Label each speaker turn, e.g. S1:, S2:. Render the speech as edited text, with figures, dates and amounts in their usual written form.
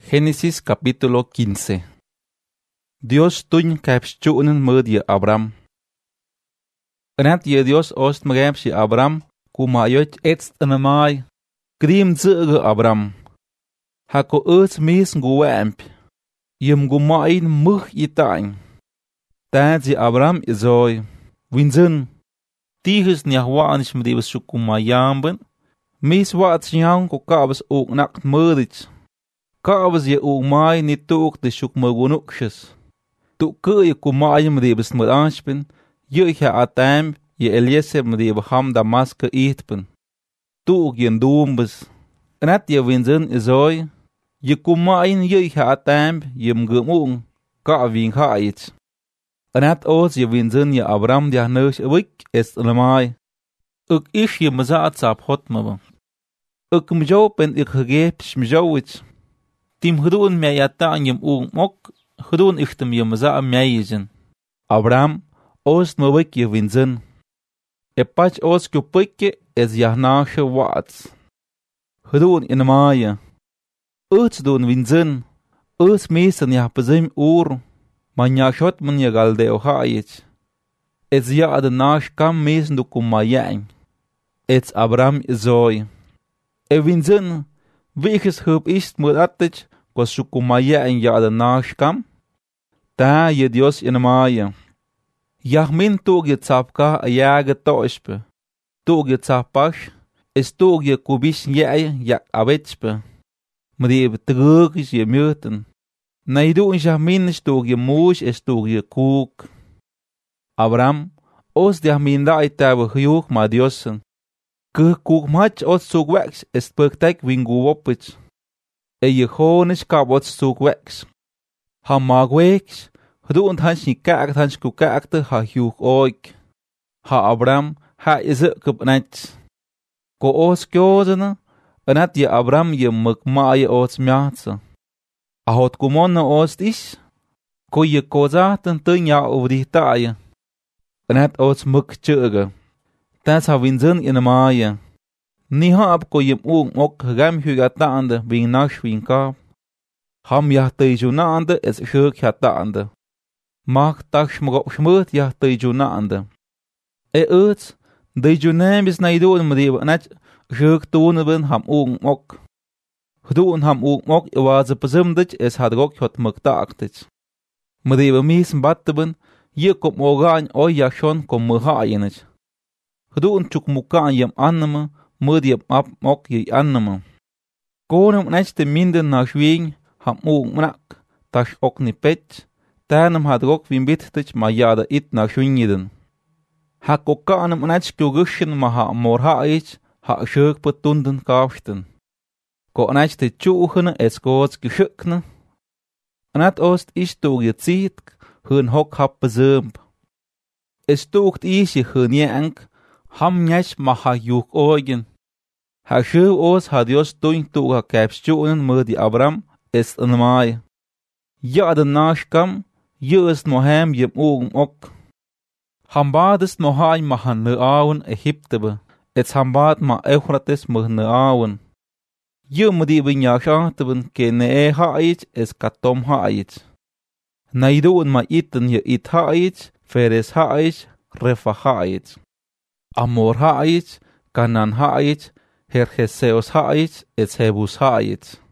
S1: Génesis capítulo 15. Dios tuñ kapschunen mud ye Abram. Rat ye Dios ost magab shi Abram kumayot etst anamai. Krim zege Abram. Hako earth mis nguwamp. Yem gumain mug yitain. Tad ye Abram izoi. Winzen. Tiges nyahwanish mdibes shukumayamben. Mis wat snyang ko kabes ook nakt mudich. Kabes je umai ni tuuk de shuk magunukshes. Tuk je kumai mdibes mudanshpen. Je atam je Eliezer mdib ham Damaske ihtpen. Tuuk je doombes. Rat je winzen izoi. Je kumai je atam je mgumung. Ka wing haits. Rat oos je winzen je Abram dia neus wik est lamai. Uk ish je mazaat sap hotmaba. Uk mjop en ik gegeep smjowits. Tim gedun me yata jem mok, gedun ichtem je maza meyezen. Abram, oost me wik je winzen. Pach oost kupikje es jahnache waats. Gedun in maaie. Uts doen winzen. Uts meesen ja pezim oor. Man ja shot man je galdeo haayet. Es ja de nash kam meesen du kumayang. Ets Abram izoi. Winzen. Weges hub ist mudatich was shukumaya en ya de nashkam. Ta je Dios in maya. Yahmin tug je tsapka a jage toishpe. Tug je tsapash. Es tug je kubish jay jak awetspe. Mdib trug is je muten. Naidu in jahmin stug je moes es tug je kook. Abram. Os jahmin da itawe hyug ma Diosen. Kook mach os zoek wex est praktek wingu wopich. Je chonisch kabot zoek wex. Ha mag wex, gedoe en hans niet kaart hans kukaakte ha huug oik. Ha Abram ha is het kup net. Ko os kyozene, en het je Abram je mukmaaie os mjaatse. A hot kumonne oost is, ko je kozaten ten ja over die taaie. En het os muk tjeuge. Tas ha winzen in de maaie. Ni haap ko jem ook gam hugataande wing nash wing kaap. Ham ja tejunaande es shuk hataande. Mag tak schmut ja tejunaande. Uts, dejunaam is naidoon mdebe net shuk tooneben ham ook. Gedoen ham ook was pezumdich es had rok hot muktaaktit. Mdebe mis batteben, je kom ogaan oi ja schon kom muhaayenich. Gedoen chuk mukaan jem anneme, mud je ap mok je anneme. Konem net de minder na schwing, ham ook mnak, tash ook ni pet, tanem had rok wien bittich ma jada it na schwingiden. Ha kokanem net skugushen ma ha morha ich, ha schuk petunden kaafsten. Ko net de chuchene es goots geschukne. Net oost is toog je ziet, hun hok hap bezump. Es toogt is je hun jank, ham nyesh ma ha yuk ogen. Ha shu os ha Dios tuin tu ha kapschunen mudi Abram es en maai. Ja de nashkam, je is mohem jem ok. Hambad is mohain ma han ne aun Egyptebe, et hambad ma Euphrates ma ne aun. Je mudi bin yashaateben ke ne haait es katom haait. Naidoen ma iten je it haait, feres haait, refa haait. Amor haait, Kanan haait, Hergeseos haait, et Hebus haait.